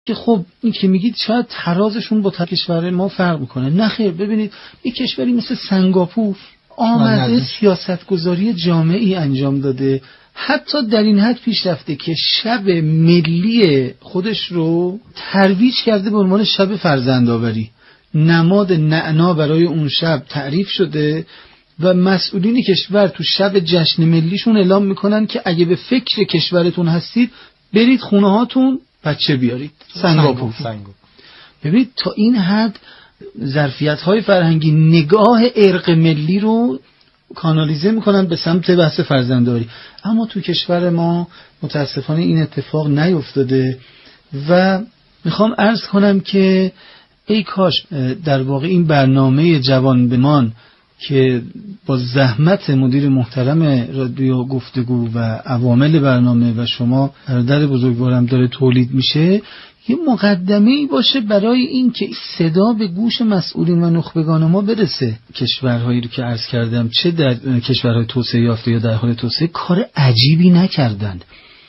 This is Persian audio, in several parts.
که خب این که میگید شاید ترازشون با کشور ما فرق میکنه. نه خیر، ببینید یک کشوری مثل سنگاپور آمده سیاستگذاری جامعی انجام داده، حتی در این حد پیش رفته که شب ملی خودش رو ترویج کرده به عنوان شب فرزندآوری. نماد نعنا برای اون شب تعریف شده و مسئولین کشور تو شب جشن ملیشون اعلام میکنن که اگه به فکر کشورتون هستید برید خونه هاتون بچه بیارید. سنگاپور. ببینید تا این حد ظرفیت‌های فرهنگی نگاه ارق ملی رو کانالیزه میکنن به سمت بحث فرزندآوری. اما تو کشور ما متاسفانه این اتفاق نیفتاده و میخوام عرض کنم که ای کاش در واقع این برنامه جوان بمان که با زحمت مدیر محترم رادیو گفتگو و عوامل برنامه و شما برادر بزرگوارم داره تولید میشه، یه مقدمه‌ای باشه برای این که صدا به گوش مسئولین و نخبگان ما برسه. کشورهایی رو که عرض کردم، چه در کشورهای توسعه یافته یا در حال توسعه، کار عجیبی نکردند.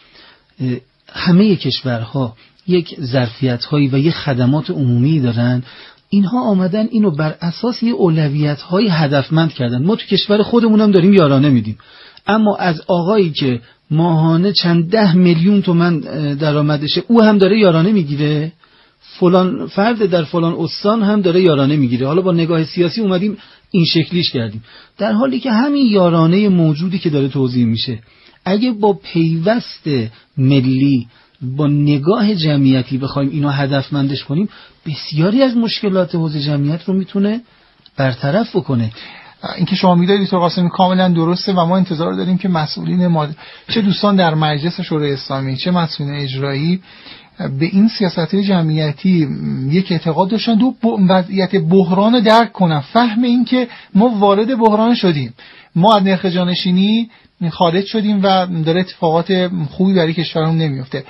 همه کشورها یک ظرفیت‌هایی و یک خدمات عمومی دارن. اینها آمدن اینو بر اساس یه اولویت‌های هدفمند کردن. ما تو کشور خودمونم داریم یارانه میدیم، اما از آقایی که ماهانه چند 10 میلیون تومان درآمدشه او هم داره یارانه میگیره، فلان فرد در فلان استان هم داره یارانه میگیره. حالا با نگاه سیاسی اومدیم این شکلیش کردیم، در حالی که همین یارانه موجودی که داره توزیع میشه اگه با پیوست ملی با نگاه جمعیتی بخوایم اینو هدفمندش کنیم، بسیاری از مشکلات حوزه جمعیت رو میتونه برطرف بکنه. اینکه شما می‌دونید دکتر قاسمی کاملا درسته و ما انتظار داریم که مسئولین ما، چه دوستان در مجلس شورای اسلامی چه مسئولین اجرایی، به این سیاست‌های جمعیتی یک اعتقاد داشتن و وضعیت بحران رو درک کنن، فهم این که ما وارد بحران شدیم، ما از نرخ جانشینی خارج شدیم و داره اتفاقات خوبی برای کشورمون نمیفته.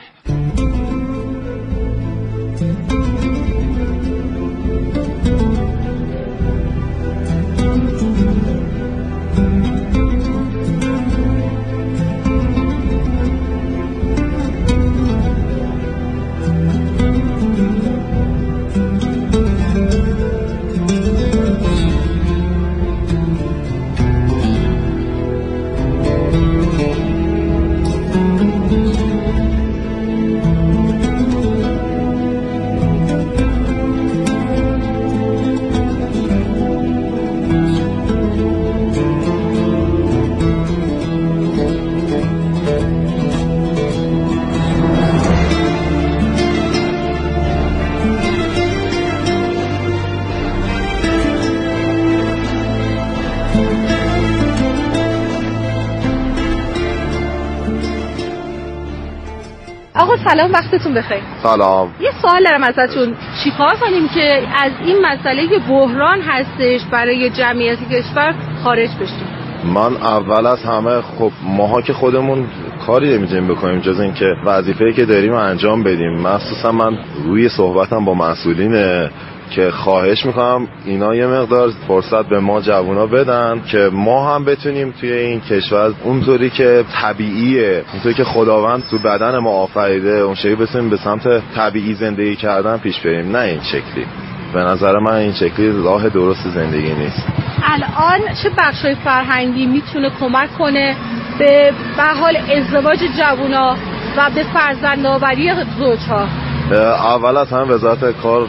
سلام، وقتتون بخیر. سلام. یه سوال دارم ازتون، چیکار کنیم که از این مسئله که بحران هستش برای جمعیت کشور خارج بشیم؟ من اول از همه خب ماها که خودمون کاری نمیتونیم بکنیم جز این که وظیفه‌ای که داریم انجام بدیم. مخصوصا من روی صحبتم با مسئولین که خواهش میکنم اینا یه مقدار فرصت به ما جوونا بدن که ما هم بتونیم توی این کشور اونطوری که طبیعیه، اونطوری که خداوند تو بدن ما آفریده اون شکلی بتونیم به سمت طبیعی زندگی کردن پیش بریم، نه این شکلی. به نظر من این شکلی راه درست زندگی نیست. الان چه بخشای فرهنگی میتونه کمک کنه به حال ازدواج جوونا و به فرزندآوری زوجها؟ اول از همه وزارت کار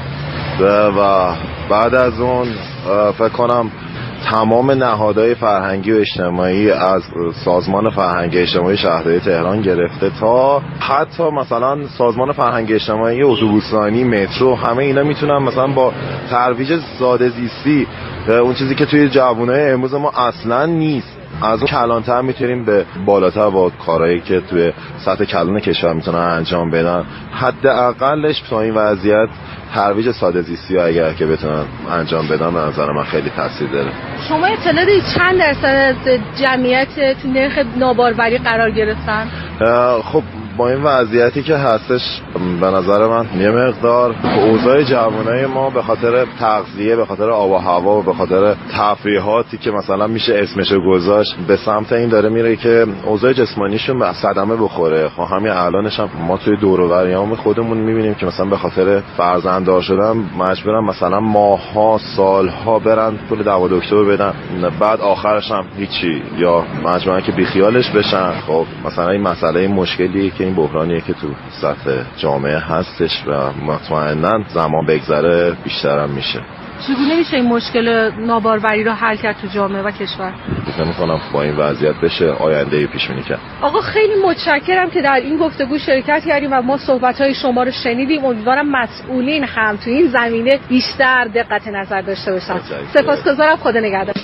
و بعد از اون فکر کنم تمام نهادهای فرهنگی و اجتماعی از سازمان فرهنگی اجتماعی شهرداری تهران گرفته تا حتی مثلا سازمان فرهنگی اجتماعی اتوبوسرانی، مترو، همه اینا میتونن مثلا با ترویج ساده زیستی، اون چیزی که توی جوانای امروز ما اصلا نیست، از اون کلانتر میتونیم به بالاتر با کارهایی که توی سطح کلان کشور میتونن انجام بدن. حداقلش تا این وضعیت ترویج ساده زیستی ها اگر که بتونن انجام بدن به نظر من خیلی تاثیر داره. شما اطلاع دارید چند درصد از جمعیت تو نرخ ناباروری قرار گرفتن؟ خب با این وضعیتی که هستش به نظر من یه مقدار اوضاع جوانای ما به خاطر تغذیه، به خاطر آب و هوا و به خاطر تفریحاتی که مثلا میشه اسمشو گذاشت به سمت این داره میره که اوضاع جسمانیشون به صدمه بخوره. خب همین الانش هم ما توی دور و بریام خودمون میبینیم که مثلا به خاطر فرزنددار شدن مجبورن مثلا ماها سالها برن پول دوا دکتر بدن، بعد آخرش هم هیچی، یا مجبورن که بیخیالش بشن. خب مثلا این مسئله این مشکلیه که این بحرانیه که تو سطح جامعه هستش و مطمئناً زمان بگذره بیشتر هم میشه. چگونه میشه این مشکل ناباروری رو حل کرد تو جامعه و کشور؟ فکر می‌کنم با این وضعیت بشه آینده پیش بینی کرد. آقا خیلی متشکرم که در این گفتگو شرکت کردیم و ما صحبت‌های شما رو شنیدیم. امیدوارم مسئولین هم تو این زمینه بیشتر دقت نظر داشته باشن. سپاسگزارم، خدا نگهدار.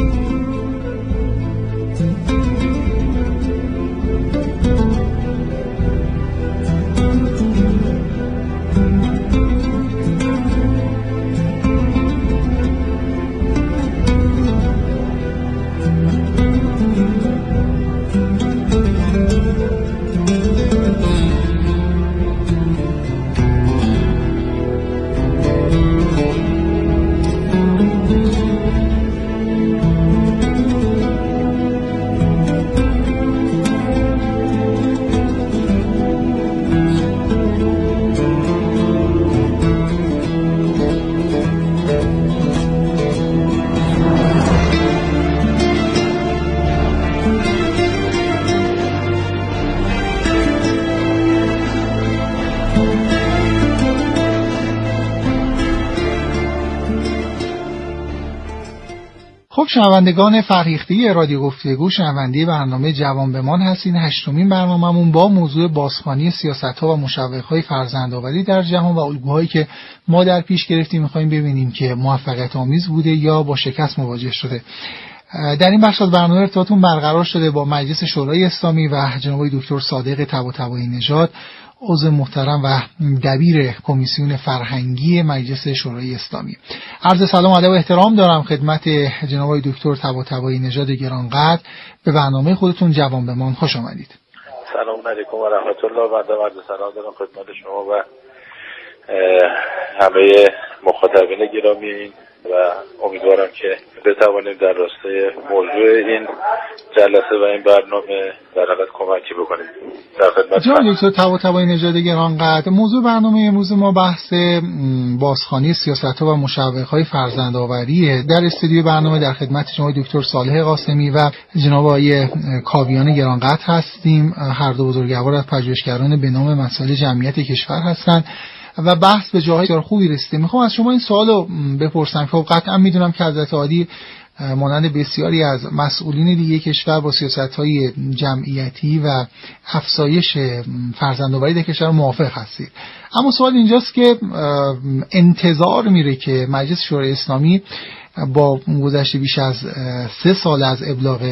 خب شنوندگان فرهیخته رادیو گفتگو، شنونده برنامه جوان بمان هستین. 8مین برنامه‌مون با موضوع بازخوانی سیاست‌ها و مشوق‌های فرزندآوری در جهان و الگوهایی که ما در پیش گرفتیم می‌خوایم ببینیم که موفقیت آمیز بوده یا با شکست مواجه شده. در این بخش از برنامه ارتباطمون برقرار شده با مجلس شورای اسلامی و جناب دکتر صادق طباطبایی نژاد، عضو محترم و دبیر کمیسیون فرهنگی مجلس شورای اسلامی. عرض سلام و ادب و احترام دارم خدمت جناب دکتر طباطبایی نژاد گرانقدر. به برنامه خودتون جوان بمان خوش آمدید. سلام علیکم و رحمت الله. بنده عرض سلام دارم خدمت شما و همه مخاطبین گرامی و امیدوارم که بتوانیم در راستای موضوع این جلسه و این برنامه در حالت کمکی بکنیم. در خدمت جناب دکتر طباطبایی نژاد گرانقدر، موضوع برنامه امروز ما بحث بازخوانی سیاست‌ها و مشوق‌های فرزندآوری. در استودیو برنامه در خدمت جناب دکتر صالح قاسمی و جناب آقای کاویان گرانقدر هستیم. هر دو بزرگوار از پژوهشگران به نام مسائل جمعیت کشور هستند و بحث به جاهای بسیار خوبی رسیده. میخوام از شما این سوالو بپرسم که قطعا میدونم که حضرت عالی مانند بسیاری از مسئولین دیگه کشور با سیاست‌های جمعیتی و افزایش فرزندآوری در کشور موافق هستید، اما سوال اینجاست که انتظار میره که مجلس شورای اسلامی با گذشته بیش از 3 سال از ابلاغ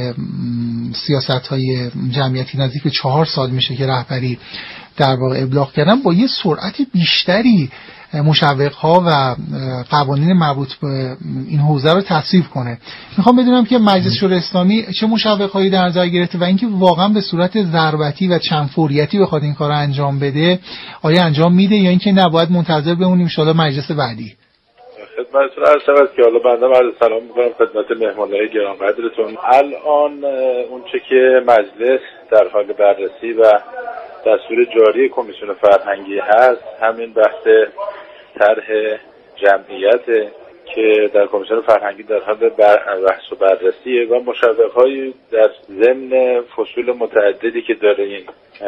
سیاست‌های جمعیتی، نزدیک به 4 سال میشه که رهبری در واقع ابلاغ کردن، با یه سرعت بیشتری مشوق‌ها و قوانین مربوط به این حوزه رو تصویب کنه. میخوام بدونم که مجلس شورای اسلامی چه مشوق‌هایی در نظر گرفته و اینکه واقعا به صورت ضربتی و چند فوریتی بخواد این کارو انجام بده، آیا انجام میده یا اینکه نباید منتظر بمونیم ان شاءالله مجلس بعدی؟ خدمتتون عرض شود که حالا بنده عرض سلام می‌کنم خدمت مهمانای گرانقدرتون. الان اونچه که مجلس در حال بررسی و دستور جاری کمیسیون فرهنگی هست همین بحث طرح جمعیت که در کمیسیون فرهنگی در حال بحث و بررسیه و مشوق‌هایی در ضمن فصول متعددی که داره این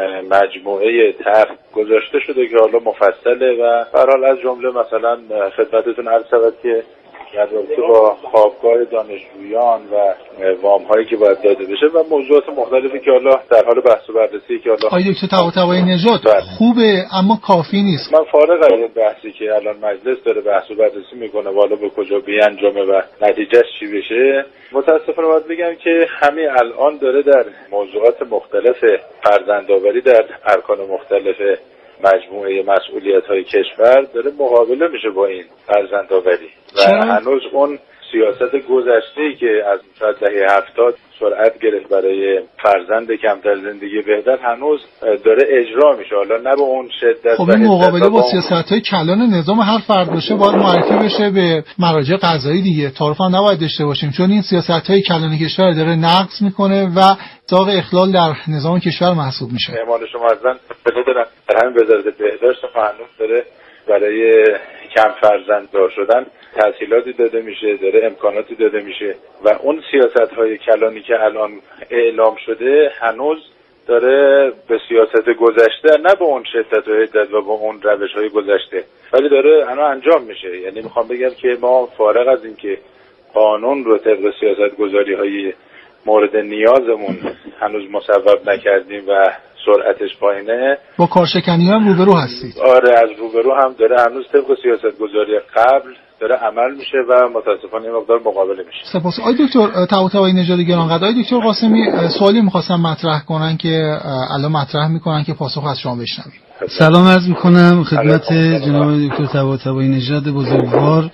مجموعه طرح گذاشته شده که حالا مفصله و به هر حال از جمله مثلا خدمتتون عرض شود که در رابطه با خوابگاه دانشجویان و وام‌هایی که باید داده بشه و موضوعات مختلفی که حالا در حال بحث و بررسی که حالا آقای دکتر طباطبایی نژاد خوبه اما کافی نیست. من فارغ از این بحثی که الان مجلس داره بحث و بررسی میکنه و حالا به کجا بیانجامه و نتیجهش چی بشه، متاسفانه باید بگم که همین الان داره در موضوعات مختلف فرزندآوری در ارکان مختلف مجموعه مسئولیت‌های کشور داره مقابله میشه با این فرزندآوری و هنوز اون سیاست گذشته‌ای که از دهه 70 سرعت گرفت برای فرزند کمتر زندگی بهتر هنوز داره اجرا میشه، حالا نه به اون شدت. خب این مقابله با سیاست‌های کلان نظام هر فرد باشه باید معرفی بشه به مراجع قضایی دیگه. تعارف هم نباید داشته باشیم، چون این سیاست‌های کلان کشور داره نقض میکنه و داغ اخلال در نظام کشور محسوب میشه. مهمان شما اصلا بدونن در همین وزارت بهداشت هنوز داره برای کم فرزنددار شدن تسهیلاتی داده میشه، داره امکاناتی داده میشه و اون سیاست‌های کلانی که الان اعلام شده هنوز داره به سیاست گذشته، نه به اون شدت و حدت و به اون روش‌های گذشته، ولی داره الان انجام میشه. یعنی میخوام بگم که ما فارغ از این که قانون رو طبق سیاست‌گذاری‌های مورد نیازمون هنوز مصوب نکردیم و سرعتش پایینه، با کارشکنی هم روبرو هستید. آره، از روبرو هم داره هنوز طبق سیاست‌گذاری قبل داره عمل میشه و متاسفانه این مقدار مقابله میشه. سپاس. آقای دکتر طباطبایی نژاد گرامی، آقای دکتر قاسمی سوالی می‌خواستم مطرح کنن که الان مطرح میکنن که پاسخ از شما بشنویم. سلام عرض میکنم خدمت جناب دکتر طباطبایی نژاد بزرگوار.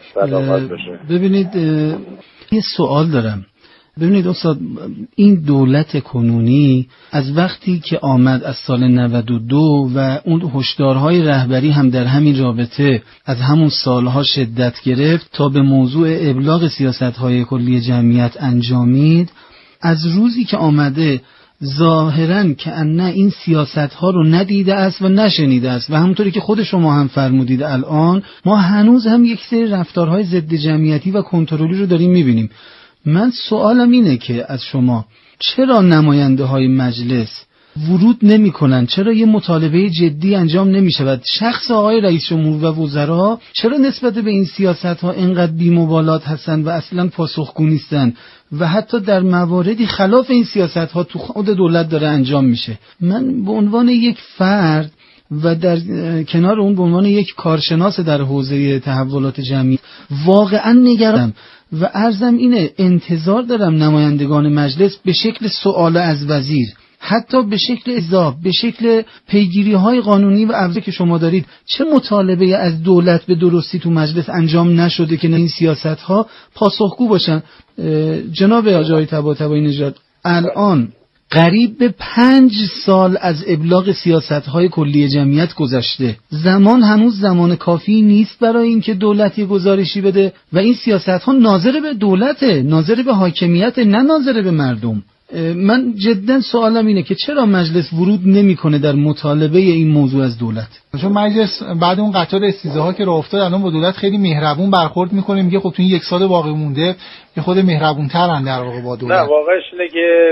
ببینید یه سوال دارم. ببینید استاد، این دولت کنونی از وقتی که آمد از سال 92 و اون هشدارهای رهبری هم در همین رابطه از همون سالها شدت گرفت تا به موضوع ابلاغ سیاست‌های کلی جمعیت انجامید، از روزی که آمده ظاهراً که نه این سیاست‌ها رو ندیده است و نشنیده است و همونطوری که خود شما هم فرمودید الان ما هنوز هم یک سری رفتارهای ضد جمعیتی و کنترلی رو داریم می‌بینیم. من سوالم اینه که از شما چرا نماینده های مجلس ورود نمی کنن؟ چرا یه مطالبه جدی انجام نمی شود؟ شخص آقای رئیس جمهور و وزرا چرا نسبت به این سیاست ها اینقدر بی‌مبالات هستند و اصلا پاسخگو نیستند و حتی در مواردی خلاف این سیاست ها تو خود دولت داره انجام میشه؟ من به عنوان یک فرد و در کنار اون به عنوان یک کارشناس در حوزه تحولات جمعی واقعا نگرانم و عرضم اینه انتظار دارم نمایندگان مجلس به شکل سوال از وزیر، حتی به شکل اضافه، به شکل پیگیری‌های قانونی و ابزاری که شما دارید، چه مطالبه از دولت به درستی تو مجلس انجام نشده که این سیاست‌ها پاسخگو باشن؟ جناب آقای طباطبایی نژاد، الان قریب به 5 سال از ابلاغ سیاست‌های کلی جمعیت گذشته. زمان هنوز زمان کافی نیست برای اینکه دولت یه گزارشی بده و این سیاست‌ها ناظر به دولته، ناظر به حاکمیت، نه ناظر به مردم. من جدا سوالم اینه که چرا مجلس ورود نمیکنه در مطالبه این موضوع از دولت؟ چون مجلس بعد اون قطار استیزاها که راه افتاد الان با دولت خیلی مهربون برخورد میکنه، میگه خب تو این 1 سال باقی مونده یه خود مهربون‌ترن در واقع با دولت. نه، واقعش اینه که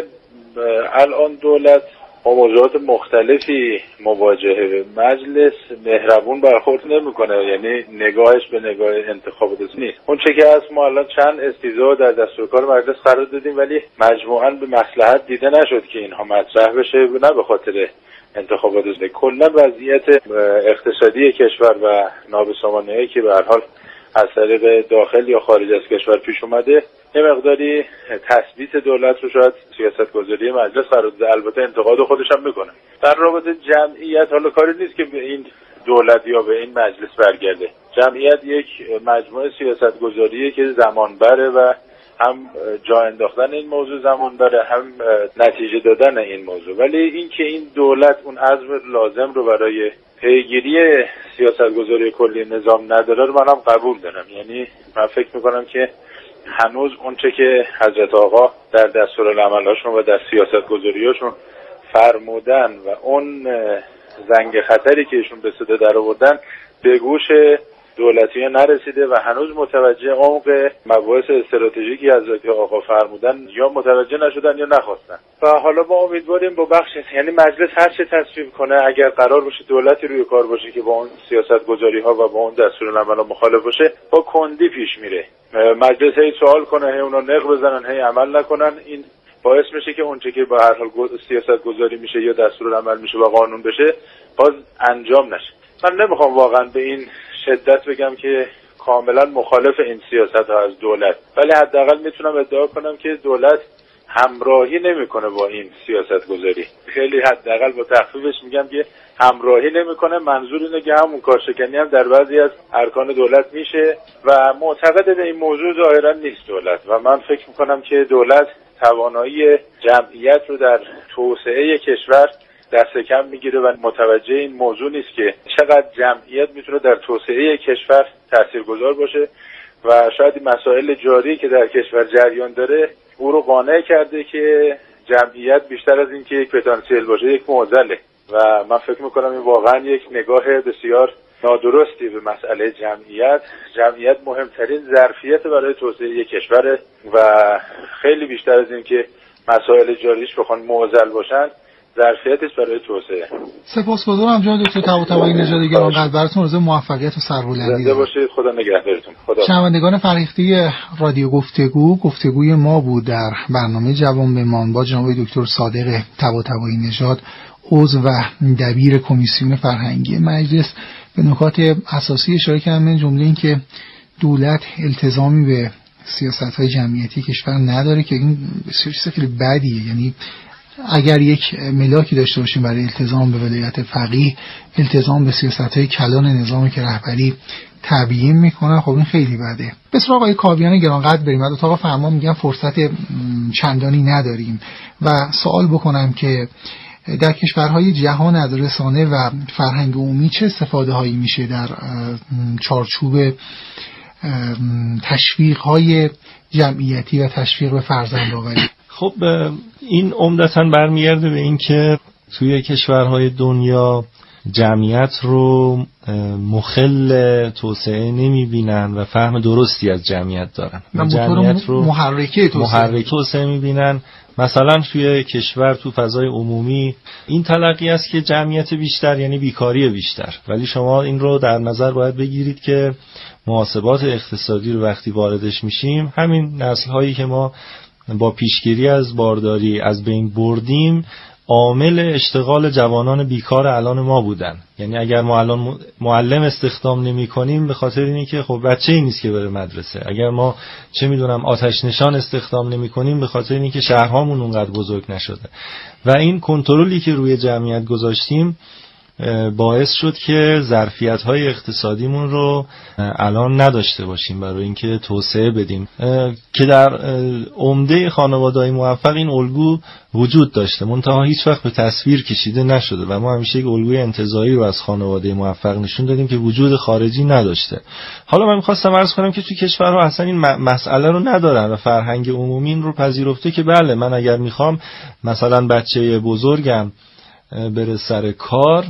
الان دولت با موضوعات مختلفی مواجهه، مجلس مهربون برخورد نمیکنه، یعنی نگاهش به نگاه انتخابات نیست. اون چه که هست، ما الان چند استیضاح در دستورکار مجلس قرار دادیم ولی مجموعاً به مصلحت دیده نشد که اینها مطرح بشه، نه به خاطر انتخابات. کلا وضعیت اقتصادی کشور و نابسامانی‌ای که به هر حال از طریق داخل یا خارج از کشور پیش اومده، یه مقداری تثبیت دولت رو شاید سیاست‌گذاری مجلس قرار داده. البته انتقاد خودش هم میکنه. در رابطه جمعیت حالا کاری نیست که به این دولت یا به این مجلس برگرده. جمعیت یک مجموعه سیاست‌گذاریه که زمان بره و هم جا انداختن این موضوع زمان بره، هم نتیجه دادن این موضوع. ولی اینکه این دولت اون عزم لازم رو برای پیگیری سیاست‌گذاری کلی نظام نداره رو منم قبول دارم. یعنی من فکر میکنم که هنوز اون چه که حضرت آقا در دستورالعمل‌هاشون و در سیاست‌گذاری‌هاشون فرمودن و اون زنگ خطری که ایشون به صدا در آوردن به گوش دولتی‌ها نرسیده و هنوز متوجه عمق مباحث استراتژیکی حضرت آقا فرمودن یا متوجه نشدن یا نخواستن. و حالا ما امیدواریم با بخش، یعنی مجلس هر چه تصویب کنه، اگر قرار باشه دولتی روی کار باشه که با اون سیاست‌گذاری‌ها و با اون دستورالعمل‌ها مخالف باشه، با کندی پیش میره. مجلس هی سوال کنه، هی اونا نق بزنن، هی عمل نکنن، این باعث میشه که اون چه که به هر حال سیاست‌گذاری میشه یا دستورالعمل میشه و قانون بشه باز انجام نشه. من نمیخوام واقعا به این شدت بگم که کاملا مخالف این سیاست ها از دولت، ولی حداقل میتونم ادعا کنم که دولت همراهی نمیکنه با این سیاست گذاری. خیلی حداقل با تخفیفش میگم که همراهی نمیکنه. منظور اینه که همون کارشکنی هم در بعضی از ارکان دولت میشه و معتقد به این موضوع ظاهرا نیست دولت. و من فکر میکنم که دولت توانایی جمعیت رو در توسعه کشور دست کم میگیره و متوجه این موضوع نیست که چقدر جمعیت میتونه در توسعه کشور تاثیرگذار باشه و شاید این مسائل جاری که در کشور جریان داره او رو قانع کرده که جمعیت بیشتر از این که یک پتانسیل باشه یک معضله و من فکر میکنم این واقعا یک نگاه بسیار نادرستی به مسئله جمعیت مهمترین ظرفیت برای توسعه کشوره و خیلی بیشتر از این که مسائل جاریش بخوان معضل باشن ظرفیتش برای توسعه. سپاسگزارم جناب دکتر طباطبایی نژاد گرامی، براتون آرزوی موفقیت و سربلندی. زنده باشید، خدا نگهدارتون. شنوندگان فرهیخته رادیو گفتگوی ما بود در برنامه جوان بمان با جناب دکتر صادق طباطبایی نژاد، عضو و دبیر کمیسیون فرهنگی مجلس. به نکات اساسی اشاره کردم، من جمله این که دولت التزامی به سیاست‌های جمعیتی کشور نداره که این چیز خیلی بدیه. یعنی اگر یک ملاکی داشته باشیم برای التزام به ولایت فقیه، التزام به سیاست‌های کلان نظامی که رهبری تبیین میکنه، خب این خیلی بده. به سراغ آقای کاویان گرانقدر بریم. اتاق فرمان میگن فرصت چندانی نداریم و سوال بکنم که در کشورهای جهان از رسانه و فرهنگ عمومی چه استفاده هایی میشه در چارچوب تشویق های جمعیتی و تشویق به فرزندآوری؟ خب این عمدتاً برمیگرده به این که توی کشورهای دنیا جمعیت رو مخل توسعه نمیبینن و فهم درستی از جمعیت دارن و جمعیت رو محرک توسعه میبینن. مثلا توی کشور تو فضای عمومی این تلقی است که جمعیت بیشتر یعنی بیکاری بیشتر، ولی شما این رو در نظر باید بگیرید که محاسبات اقتصادی رو وقتی واردش میشیم، همین نسل‌هایی که ما با پیشگیری از بارداری از بین بردیم عامل اشتغال جوانان بیکار الان ما بودن. یعنی اگر ما الان معلم استخدام نمی کنیم به خاطر اینه که خب بچه‌ای نیست که بره مدرسه. اگر ما چه میدونم آتش نشان استخدام نمی کنیم به خاطر اینه که شهرهامون اونقدر بزرگ نشده. و این کنترلی که روی جمعیت گذاشتیم باعث شد که ظرفیت‌های اقتصادیمون رو الان نداشته باشیم برای اینکه توسعه بدیم، که در عمده خانواده‌های موفق این الگو وجود داشته، منتها هیچ وقت به تصویر کشیده نشده و ما همیشه یک الگوی انتزاعی رو از خانواده موفق نشون دادیم که وجود خارجی نداشته. حالا من می‌خواستم عرض کنم که توی کشورها اصلا این مسئله رو ندارن و فرهنگ عمومی این رو پذیرفته که بله من اگر می‌خوام مثلا بچه بزرگم بره سر کار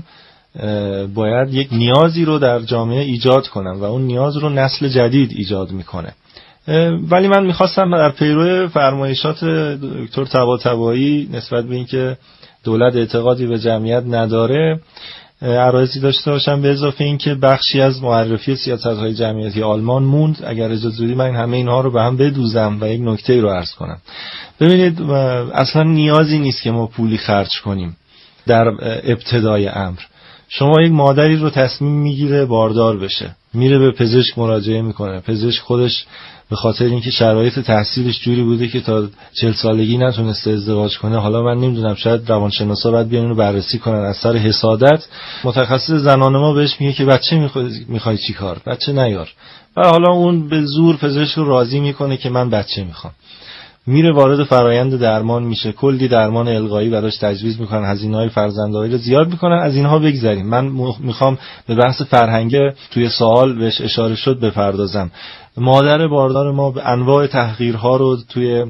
باید یک نیازی رو در جامعه ایجاد کنم و اون نیاز رو نسل جدید ایجاد میکنه. ولی من میخواستم در پیرو فرمایشات دکتر طباطبایی نسبت به اینکه دولت اعتقادی به جمعیت نداره عرایضی داشته باشم، به اضافه اینکه بخشی از معرفی سیاست‌های جمعیتی آلمان موند. اگر اجازه بدید من همه اینها رو به هم بدوزم و یک نکته رو عرض کنم. ببینید اصلا نیازی نیست که ما پولی خرج کنیم در ابتدای امر. شما یک مادری رو تصمیم میگیره باردار بشه، میره به پزشک مراجعه میکنه، پزشک خودش به خاطر اینکه شرایط تحصیلش جوری بوده که تا 40 سالگی نتونسته ازدواج کنه، حالا من نمیدونم شاید روانشناسا باید بیان اینو بررسی کنن، از سر حسادت متخصص زنان ما بهش میگه که بچه میخوای چی کار؟ بچه نیار. و حالا اون به زور پزشک رو راضی میکنه که من بچه میخوام. میره وارد فرایند درمان میشه، کلی درمان القایی براش تجویز میکنن، هزینه‌های فرزندآوری رو زیاد میکنن. از اینها بگذریم. من میخوام به بحث فرهنگ توی سوال بهش اشاره شد بپردازم. مادر باردار ما به انواع تحقیرها رو توی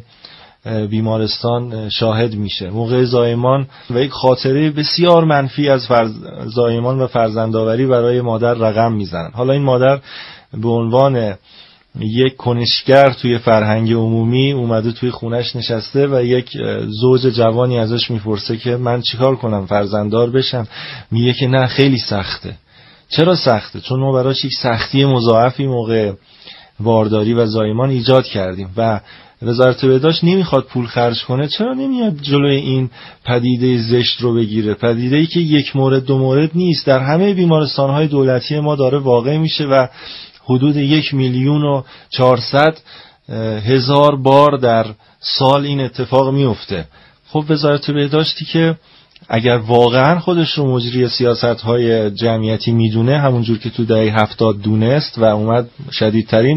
بیمارستان شاهد میشه. موقع زایمان و یک خاطره بسیار منفی از زایمان و فرزندآوری برای مادر رقم میزنن. حالا این مادر به عنوان یک کنشگر توی فرهنگ عمومی اومده توی خونش نشسته و یک زوج جوانی ازش میپرسه که من چیکار کنم فرزنددار بشم؟ میگه که نه خیلی سخته. چرا سخته؟ چون ما براش یک سختی مضاعفی موقع بارداری و زایمان ایجاد کردیم و وزارت بهداشت نمیخواد پول خرج کنه. چرا نمیاد جلوی این پدیده زشت رو بگیره؟ پدیده‌ای که یک مورد دو مورد نیست، در همه بیمارستان‌های دولتی ما داره واقع میشه و حدود 1,400,000 1000 بار در سال این اتفاق میفته. خب وزارت بهداشتی که اگر واقعا خودش رو مجری سیاست‌های جمعیتی میدونه، همونجور که تو دهه 70 دونست و اومد شدیدترین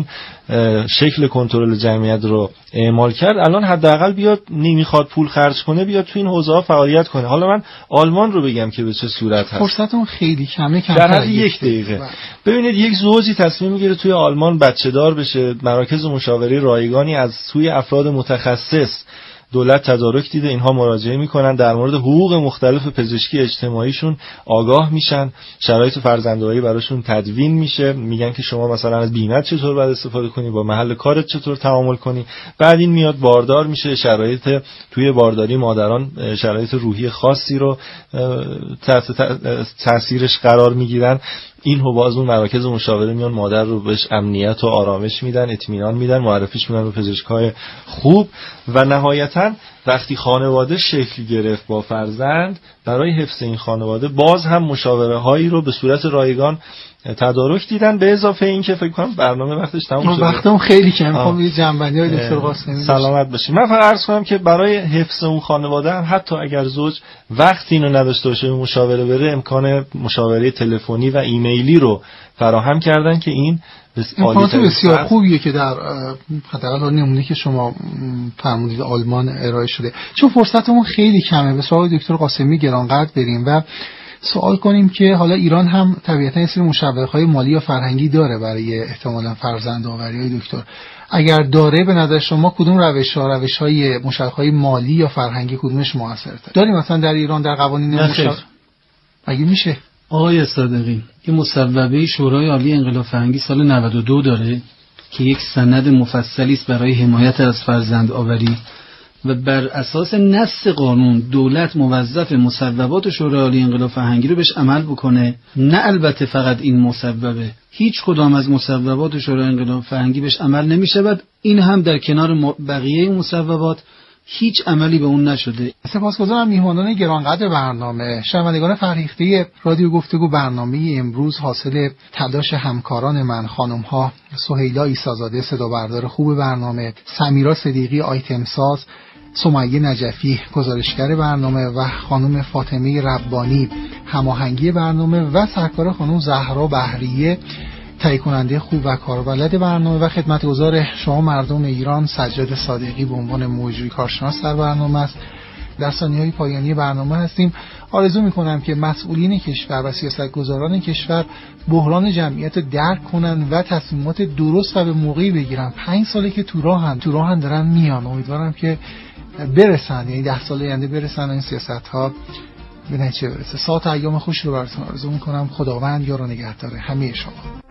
شکل کنترل جمعیت رو اعمال کرد، الان حداقل بیاد نمیخواد پول خرج کنه بیاد تو این حوزه‌ها فعالیت کنه. حالا من آلمان رو بگم که به چه صورت هست. فرصتمون خیلی کمه، در حد 1 دقیقه. ببینید یک زوجی تصمیم میگیره توی آلمان بچه دار بشه، مراکز مشاوره رایگانی از سوی افراد متخصص دولت تدارک دیده، اینها مراجعه میکنن، در مورد حقوق مختلف پزشکی اجتماعیشون آگاه میشن، شرایط فرزندآوری براشون تدوین میشه، میگن که شما مثلا از بیمه چطور باید استفاده کنی، با محل کارت چطور تعامل کنی. بعد این میاد باردار میشه، شرایط توی بارداری مادران شرایط روحی خاصی رو تحت تاثیرش قرار میگیرن. این باز اون مراکز مشاوره میان مادر رو بهش امنیت و آرامش میدن، اطمینان میدن، معرفیش میدن به پزشکای خوب و نهایتاً وقتی خانواده شکل گرفت با فرزند، برای حفظ این خانواده باز هم مشاوره هایی رو به صورت رایگان تدارک دیدن. به اضافه این که فکر کنم برنامه وقتش تموم شده، وقتم خیلی کم، خب یه جنبندی دکتر قاسمی سلامت باشید. من فقط عرض کنم که برای حفظ اون خانواده هم حتی اگر زوج وقتی اینو نداشته باشه مشاوره بره، امکان مشاوره تلفنی و ایمیلی رو فراهم کردن که این امکانات بسیار خوبیه که در حداقل نمونه که شما فرمودید آلمان ارائه شده. چون فرصتمون خیلی کمه، به سوال دکتر قاسمی گرانقدر بریم و سوال کنیم که حالا ایران هم طبیعتا این سری مشوق‌های مالی یا فرهنگی داره برای احتمالاً فرزندآوری. دکتر اگر داره، به نظر شما کدوم روش‌های مشوق‌های مالی یا فرهنگی کدومش موثرتره؟ داریم مثلا در ایران در قوانین مگه میشه؟ آقای صادقی، این مصوبه شورای عالی انقلاب فرهنگی سال 92 داره که یک سند مفصلی است برای حمایت از فرزندآوری و بر اساس نص قانون دولت موظف مصوبات شورای عالی انقلاب فرهنگی رو بهش عمل بکنه. نه البته فقط این مصوبه، هیچ کدام از مصوبات شورای انقلاب فرهنگی بهش عمل نمیشه و این هم در کنار بقیه مصوبات هیچ عملی به اون نشده. سپاسگزارم میهمانان گرانقدر برنامه. شنوندگان فرهیخته رادیو گفتگو، برنامه امروز حاصل تلاش همکاران من، خانم‌ها سهیلا عیسی‌زاده صدابردار خوب برنامه، سمیرا صدیقی آیتم ساز، سمیه نجفی گزارشگر برنامه و خانم فاطمه ربانی هماهنگی برنامه و سرکار خانم زهرا بحریه تهیه کننده خوب و کاربلد برنامه و خدمتگزار شما مردم ایران سجاد صادقی به عنوان مجری کارشناس در برنامه است. در ثانیه‌های پایانی برنامه هستیم. آرزو می‌کنم که مسئولین کشور و سیاستگزاران کشور بحران جمعیت رو درک کنن و تصمیمات درست و به موقعی بگیرن. 5 ساله که تو راهن دارن میان. امیدوارم که برسن، یعنی 10 سال آینده برسن این سیاست‌ها به نتیجه برسه. ساعت ایام خوش رو براتون آرزو می‌کنم. خداوند یار و نگهدار همه شما.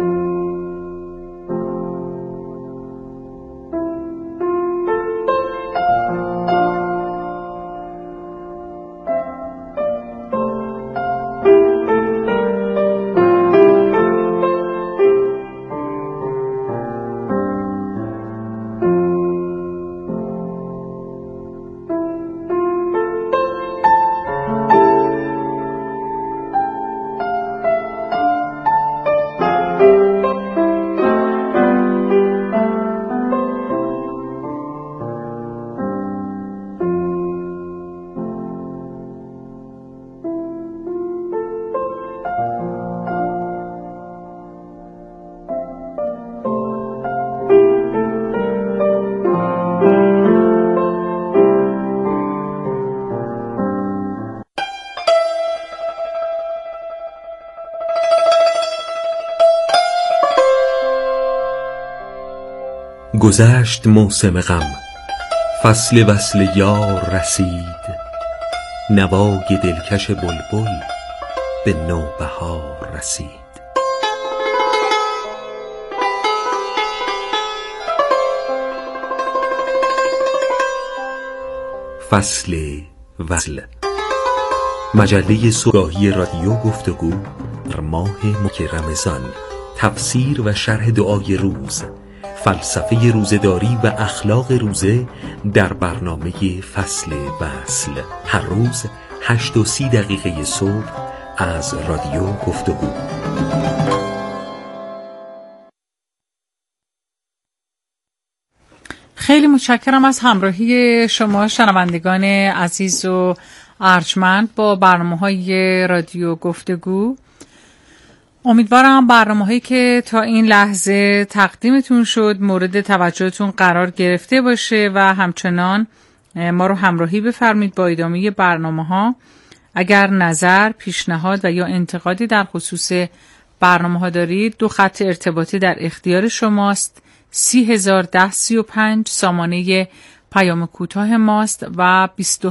گذشت موسم غم، فصل وصل یار رسید، نوای دلکش بلبل به نوبهار رسید. فصل وصل، مجله صبحگاهی رادیو گفتگو در ماه ماه رمضان، تفسیر و شرح دعای روز، فلسفه روزه‌داری و اخلاق روزه در برنامه فصل وصل، هر روز 8:30 صبح از رادیو گفتگو. خیلی متشکرم از همراهی شما شنوندگان عزیز و ارجمند با برنامه‌های رادیو گفتگو. امیدوارم برنامه‌هایی که تا این لحظه تقدیمتون شد مورد توجهتون قرار گرفته باشه و همچنان ما رو همراهی بفرمید با ادامه برنامه‌ها. اگر نظر، پیشنهاد و یا انتقادی در خصوص برنامه‌ها دارید، 2 خط ارتباطی در اختیار شماست: 301035 سامانه پیام کوتاه ماست و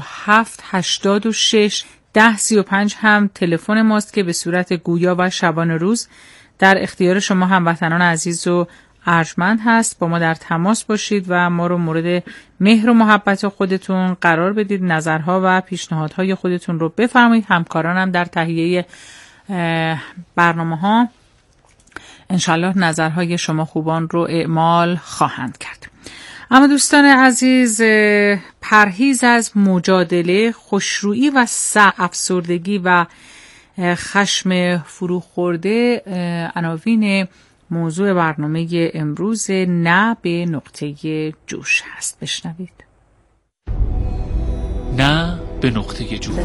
2786 1035 هم تلفن ماست که به صورت گویا و شبانه روز در اختیار شما هموطنان عزیز و ارجمند هست. با ما در تماس باشید و ما رو مورد مهر و محبت خودتون قرار بدید. نظرها و پیشنهادهای خودتون رو بفرمایید. همکارانم در تهیه برنامه‌ها انشالله نظرهای شما خوبان رو اعمال خواهند کرد. اما دوستان عزیز، پرهیز از مجادله، خوشرویی و افسردگی و خشم فروخورده عناوین موضوع برنامه امروز نه به نقطه جوش هست. بشنوید. نه به نقطه جوش.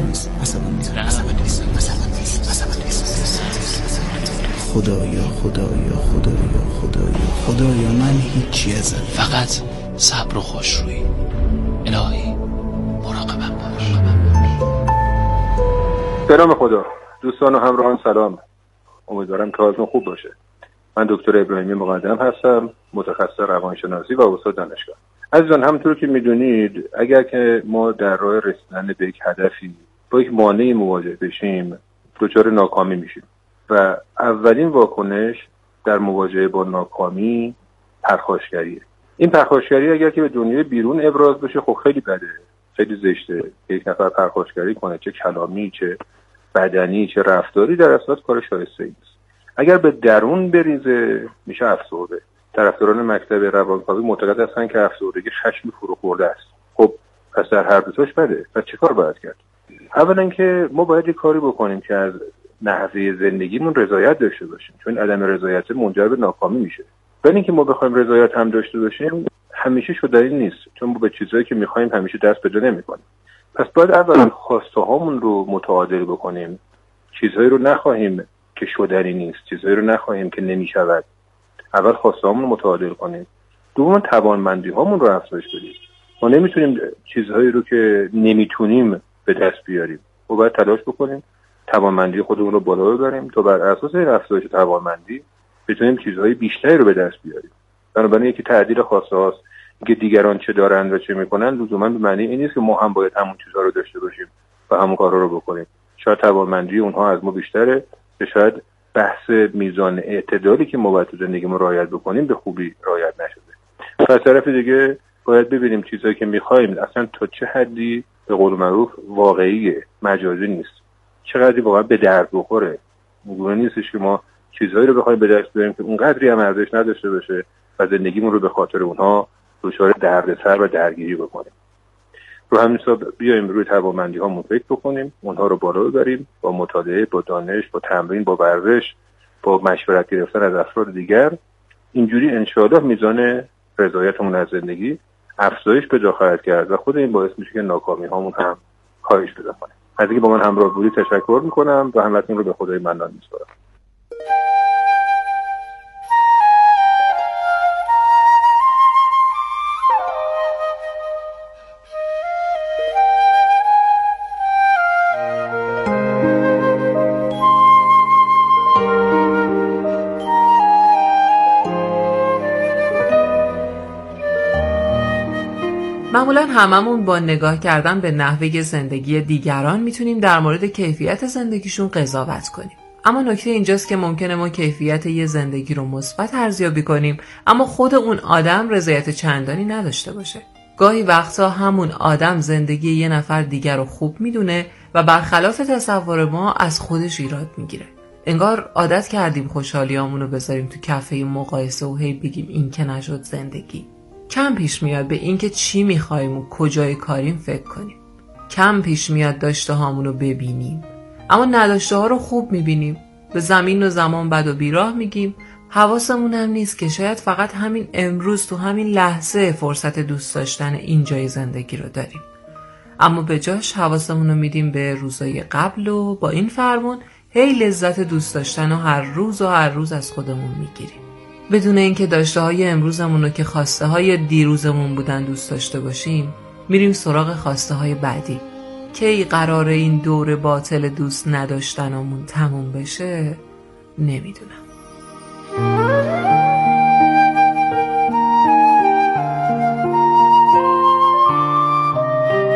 خدایا خدایا خدایا خدایا خدایا من هیچی ازم، فقط صبر و خوشرویی. الهی مراقبم باش. سلام خدا، دوستان و همراهان سلام. امیدوارم که حالتون خوب باشه. من دکتر ابراهیمی مقدم هستم، متخصص روانشناسی و استاد دانشگاه. عزیزان، همونطور که میدونید اگر که ما در راه رسیدن به یک هدفی با یک مانعی مواجه بشیم دچار ناکامی میشیم و اولین واکنش در مواجهه با ناکامی پرخاشگریه. این پرخاشگری اگر که به دنیای بیرون ابراز بشه خب خیلی بده، خیلی زشته. یک نفر پرخاشگری کنه، چه کلامی، چه بدنی، چه رفتاری، در اصل کار شایسته نیست. اگر به درون بریزه میشه افسرده. طرفداران مکتب روانکاوی معتقد هستن که افسردگی خشم فروخورده است. خب پس در هر دو تاش بده. پس چه کار باید کرد؟ اولا که ما باید یک کاری بکنیم که از نحوه زندگیمون رضایت داشته باشیم، چون عدم رضایت منجر به ناکامی میشه. ولی اینکه ما بخوایم رضایت هم داشته باشیم همیشه شدنی نیست، چون ما به چیزایی که میخوایم همیشه دست به جا نمیکنیم. پس باید اولا خواسته هامون رو متعادل بکنیم. چیزهایی رو نخواهیم که شدنی نیست، چیزهایی رو نخواهیم که نمیشود. اول خواسته هامون رو متعادل کنیم. دوم توانمندی هامون رو افزایش بدیم. ما نمیتونیم چیزهایی رو که نمیتونیم به دست بیاریم. ما باید تلاش بکنیم توانمندی خودمون رو بالا ببریم تا بر اساس این افزایش توانمندی بتونیم چیزهای بیشتری رو به دست بیاریم. بنابراین یکی تعدیل خواسته هاست که دیگران چه دارن و چه میکنن لزوما به معنی این نیست که ما هم باید همون چیزها رو داشته باشیم و همون کارا رو بکنیم. شاید توانمندی اونها از ما بیشتره، شاید بحث میزان اعتدالی که ما باید تو زندگیمون رعایت بکنیم به خوبی رعایت نشده. از طرف دیگه باید ببینیم چیزایی که میخوایم اصلا تا چه حدی به قول معروف واقعیه، مجازی نیست. چقدری واقعا به درد بخوره. مگه نیستش که ما چیزهایی رو بخوایم به دست بیاریم که اونقدری هم ارزش نداشته باشه و زندگیمون رو به خاطر اونها دچار دردسر و درگیری بکنیم. رو همین حساب بیایم روی توانمندی هامون فکر بکنیم، اونها رو بالا ببریم با مطالعه، با دانش، با تمرین، با ورزش، با مشورت گرفتن از افراد دیگر. اینجوری انشاءالله میزان رضایتمون از زندگی افزایش پیدا خواهد کرد و خود این باعث میشه که ناکامی هامون هم کاهش پیدا کنه. از اینکه با من همراه بودید تشکر میکنم و همتون رو به خدای منان میسپارم. معمولا هممون با نگاه کردن به نحوه زندگی دیگران میتونیم در مورد کیفیت زندگیشون قضاوت کنیم. اما نکته اینجاست که ممکنه ما کیفیت یه زندگی رو مثبت ارزیابی کنیم اما خود اون آدم رضایت چندانی نداشته باشه. گاهی وقتا همون آدم زندگی یه نفر دیگر رو خوب میدونه و برخلاف تصور ما از خودش ایراد میگیره. انگار عادت کردیم خوشحالیامون رو بذاریم تو کفه مقایسه و هی بگیم این که نشد زندگی. کم پیش میاد به اینکه چی میخوایم و کجای کاریم فکر کنیم. کم پیش میاد داشته هامون رو ببینیم اما نداشته ها رو خوب میبینیم. به زمین و زمان بد و بیراه میگیم حواسمون هم نیست که شاید فقط همین امروز تو همین لحظه فرصت دوست داشتن اینجای زندگی رو داریم، اما به جاش حواسمون رو میدیم به روزای قبل و با این فرمون هی لذت دوست داشتن و هر روز از خودمون میگیریم، بدون اینکه داشته های امروزمون رو که خواسته های دیروزمون بودن دوست داشته باشیم. میریم سراغ خواسته های بعدی. کی قراره این دور باطل دوست نداشتنمون تموم بشه؟ نمیدونم.